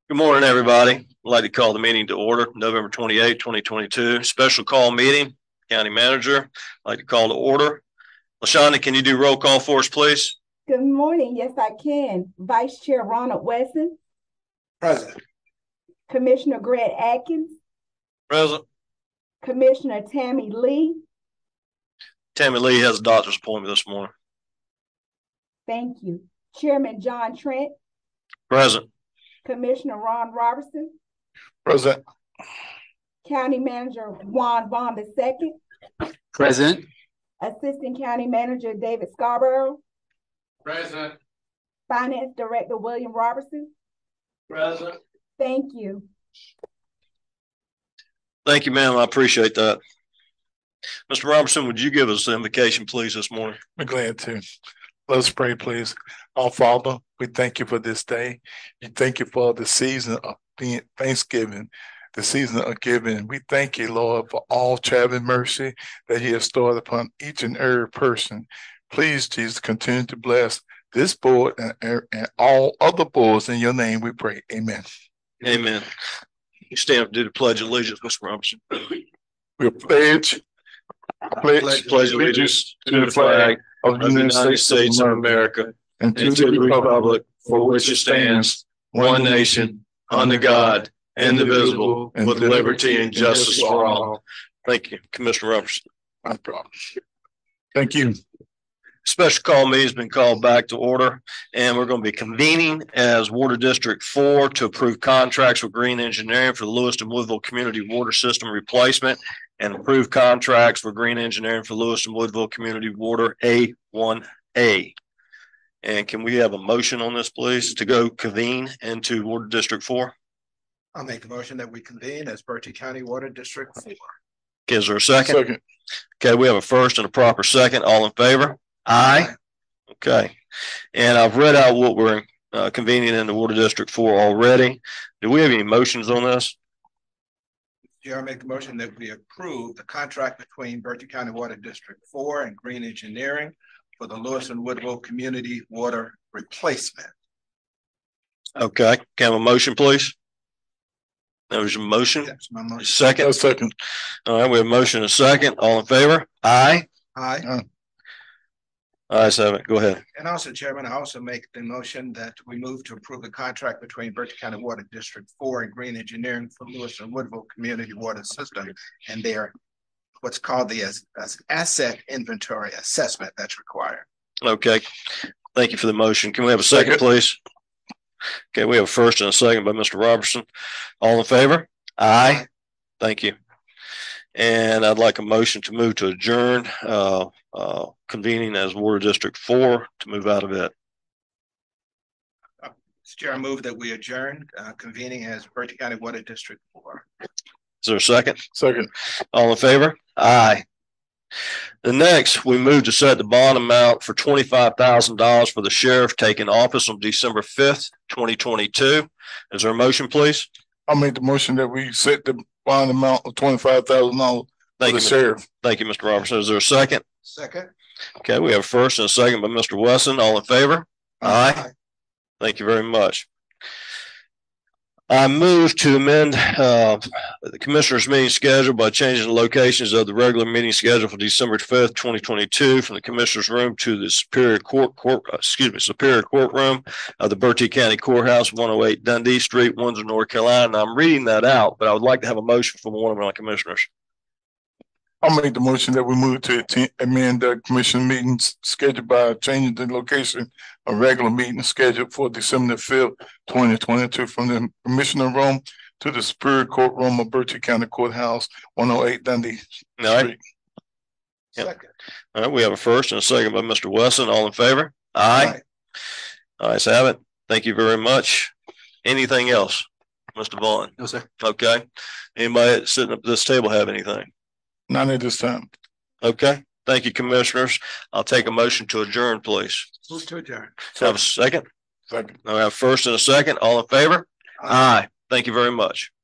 Good morning, everybody. I'd like to call the meeting to order, November 28, 2022. Special call meeting, County Manager. I'd like to call to order. LaShonda, can you do roll call for us, please? Good morning. Yes, I can. Vice Chair Ronald Wesson, Present. Commissioner Greg Atkins, Present. Commissioner Tammy Lee. Tammy Lee has a doctor's appointment this morning. Thank you. Chairman John Trent. Present. Commissioner Ron Robertson. Present. County Manager Juan Vaughn II. Present. Assistant County Manager David Scarborough. Present. Finance Director William Robertson. Present. Thank you. Thank you, ma'am. I appreciate that. Mr. Robertson, would you give us the invocation, please, this morning? I'm glad to. Let us pray, please. Our Father, we thank you for this day. We thank you for the season of Thanksgiving, the season of giving. We thank you, Lord, for all traveling mercy that you have stored upon each and every person. Please, Jesus, continue to bless this board and all other boards. In your name we pray. Amen. Amen. You stand up and do the Pledge of Allegiance, Mr. Robertson. We pledge allegiance to the flag of the United States of America and to the republic for which it stands, one nation, under God, indivisible, with liberty and justice for all. Thank you, Commissioner Robertson. No problem. Thank you. Special call meeting has been called back to order, and we're going to be convening as Water District 4 to approve contracts with Green Engineering for the Lewiston Woodville Community Water System replacement and approve contracts for Green Engineering for Lewiston Woodville Community Water A1A. And can we have a motion on this, please, to go convene into Water District 4? I'll make a motion that we convene as Bertie County Water District 4. Okay, is there a second? Second. Okay, we have a first and a proper second. All in favor? Aye. Okay. And I've read out what we're convening in the Water District 4 already. Do we have any motions on this? Chair, I make a motion that we approve the contract between Bertie County Water District 4 and Green Engineering for the Lewiston Woodville Community Water Replacement. Okay. Can I have a motion, please? There was a motion. That's my motion. Second. Second. All right. We have a motion and a second. All in favor? Aye. Aye. Ayes have it. Go ahead. And also, Chairman, I also make the motion that we move to approve the contract between Bertie County Water District 4 and Green Engineering for Lewiston Woodville Community Water System and their what's called the asset inventory assessment that's required. Okay. Thank you for the motion. Can we have a second, please? Okay, we have a first and a second by Mr. Robertson. All in favor? Aye. Thank you. And I'd like a motion to move to adjourn, convening as Water District 4 to move out of it. Chair, I move that we adjourn, convening as Bertie County Water District 4. Is there a second? Second. All in favor? Aye. The next, we move to set the bond amount for $25,000 for the sheriff taking office on December 5th, 2022. Is there a motion, please? I'll make the motion that we set the bond amount of $25,000 for the sheriff. Thank you, Mr. Robertson. Is there a second? Second. Okay, we have a first and a second by Mr. Wesson. All in favor? Aye. Thank you very much. I move to amend the commissioner's meeting schedule by changing the locations of the regular meeting schedule for December 5th, 2022 from the commissioner's room to the Superior Courtroom of the Bertie County Courthouse, 108 Dundee Street, Windsor, North Carolina. And I'm reading that out, but I would like to have a motion from one of my commissioners. I'll make the motion that we move to amend the commission meetings scheduled by changing the location of regular meeting scheduled for December 5th, 2022 from the commissioner room to the Superior Courtroom of Bertie County Courthouse, 108 Dundee Street. All right. Yep. Second. All right, we have a first and a second by Mr. Wesson. All in favor? Aye. Ayes have it. Thank you very much. Anything else, Mr. Vaughn? No, sir. Okay. Anybody sitting up at this table have anything? None at this time. Okay. Thank you, commissioners. I'll take a motion to adjourn, please. Move to adjourn. Have a second? Second. I have first and a second. All in favor? Aye. Thank you very much.